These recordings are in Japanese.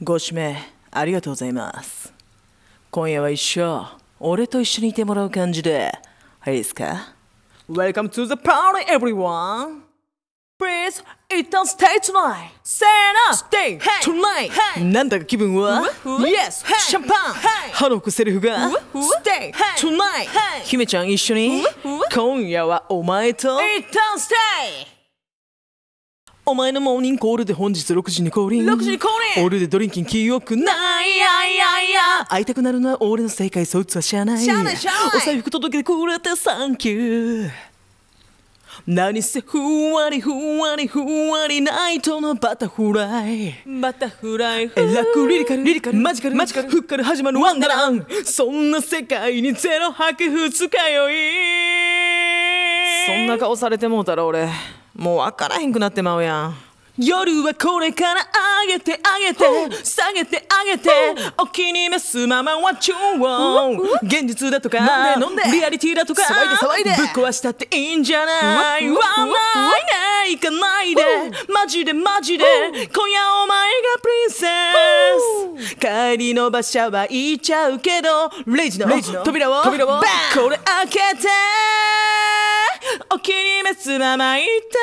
ご指名ありがとうございます。今夜は俺と一緒にいてもらう感じでいいですか？ Welcome to the party everyone. Please eat and stay tonight. Say no, stay tonight. なんだか気分は Yes, シャンパン歯の奥セリフが Stay tonight. 姫ちゃん一緒に今夜はお前と Eat and stay。お前のモーニングコールで本日6時に降臨。オールでドリンキン記憶ない。会いたくなるのは俺の正解、そいつは知らない。お財布届けてくれてサンキュー。何せふんわりナイトのバタフライ。えらくリリカルマジカルふっから始まるワンダラン。そんな世界にゼロ泊二日酔い。そんな顔されてもうたら俺もう分からへんくなってまうやん。夜はこれから上げて下げてお気に召すままは中央。現実だとかリアリティだとか騒いでぶっ壊したっていいんじゃない。わないね行かないでマジで今夜お前がプリンセス。帰りの馬車は行っちゃうけどレイジの扉をこれ開けてお気に召すまま一旦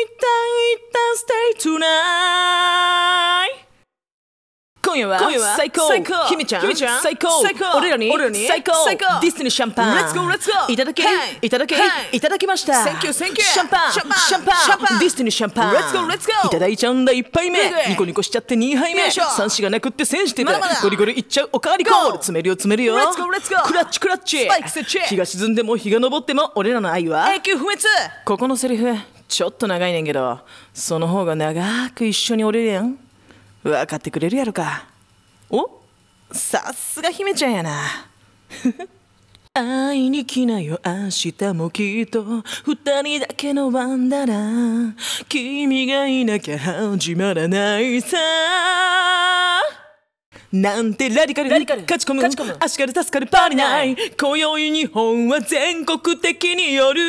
Stay tonight。 今夜は最高姫ちゃん最高俺らに最高ディスティニーシャンパン Let's go いただきました。 Thank you シャンパンディスティニーシャンパン Let's go いただいちゃうんだ1杯目。ニコニコしちゃって2杯目。 よいしょ 3子がなくってセンシティブ。 まだゴリゴリいっちゃうおかわりコール。詰めるよ Let's go クラッチスパイク設置日が沈んでも日が昇っても俺らの愛は永久不滅。 ここのセリフちょっと長いねんけどその方が長く一緒におれるやん。分かってくれるやろか。お、さすが姫ちゃんやな。会いに来なよ明日もきっと二人だけのワンダラン。君がいなきゃ始まらないさなんてラディカル勝ち込む足から助かるパリナイ。今宵日本は全国的に夜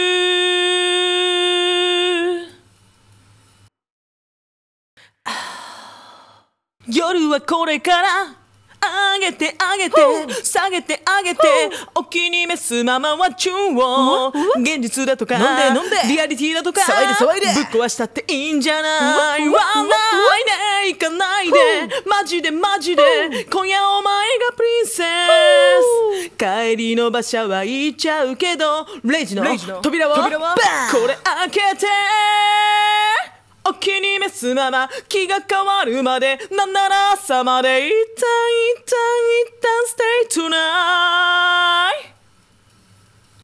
夜はこれから上げて下げてお気に召すままは中央。現実だとか飲んでリアリティだとか騒いでぶっ壊したっていいんじゃない。わないね行かないでマジで今夜お前がプリンセス。帰りの馬車は行っちゃうけどレイジの扉をこれ開けてお気に召すまま気が変わるまでなんなら朝まで一旦 Stay tonight。